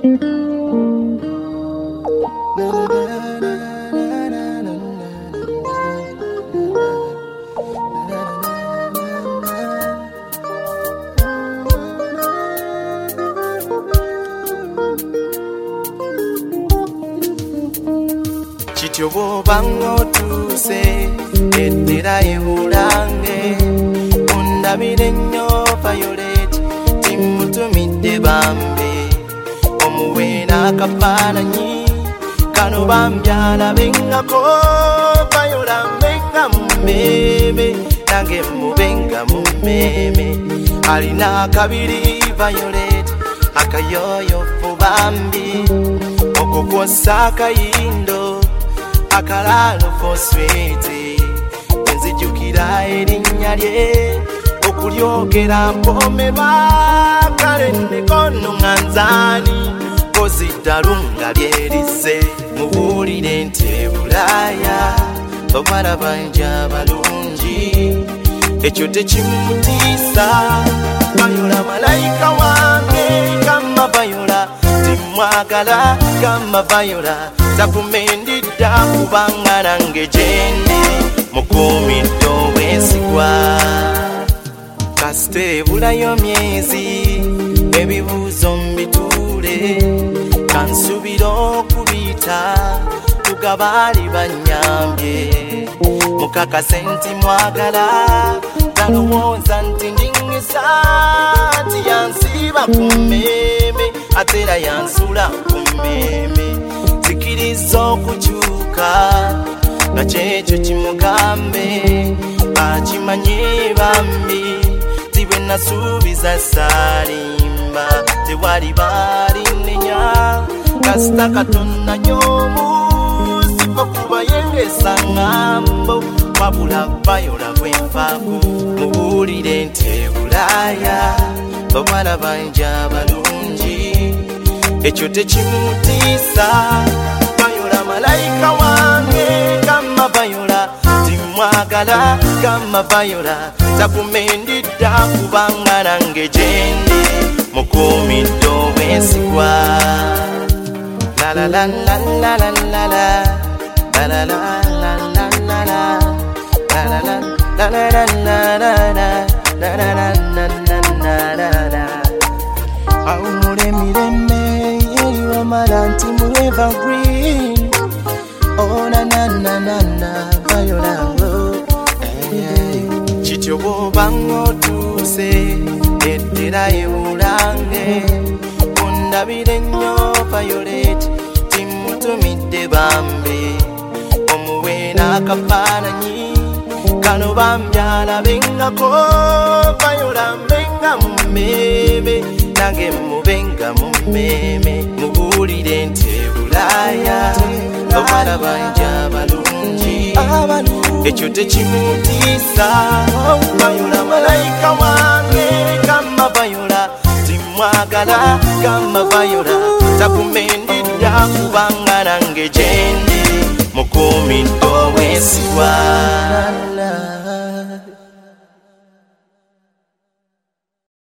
Chityo bw'obanga otuuse ettera ebulange ondabire nnyo Violet timutumidde bambi omuwe n'akafaananyi kano bambi alabengako Violet mbenga mumeme nange mubenga mumeme alina akabiri Violet akayoyofu bambi okukwosa akayindo akalalo for sweet enzijukira erinnya lye okulyogera mpomerwa kale nekono nganzani kozidalunga lyerize mubuulire nti ebulaaya bawala banja balungi ekyo tekimutiisa Viola malayika wange kama Viola timwagala kama Viola takumendidda kubanga nange gyendi mukuumidde obwesigwa kasita ebulayo myezi ebibuuzo mbituule kansubira okubiyita tugabaali bannyambye mukakase nti mwagala talowooza nti ndingisa nti yansiiba ku mmeme ate era yansula ku mmeme sikiriza okukyuka nga kyekyo kimugambe akimanye bambi ti bwe nasuubiza saalimba tewali baalinenya kasita katonna nyomusi okuba yendesa ŋŋambo wabula Viola bwenfaako mubuulire nti ebulaaya bawala banja balungi ekyo tekimutiisa Viola malayika wange kama Viola timwagala kama Viola takumendidda kubanga nange gyendi mukuumidde obwesigwa la la la la la la la la la la la la aumure mireme yeliwamala nti mu evergreen oh na na na na na Viola kityo bw'obanga otuuse ettera ebulange ondabire nnyo Violet timutumidde bambi omuwe n'akafaananyi kano bambi alabengako Viola mbenga mumeme nange mubenga mumeme mubuulire nti ebulaaya bawala banja balungi ekyo tekimutiisa Viola malayika wange kama Viola timwagala kama Viola takumendidda kubanga nange gyendi mukuumidde obwesigwa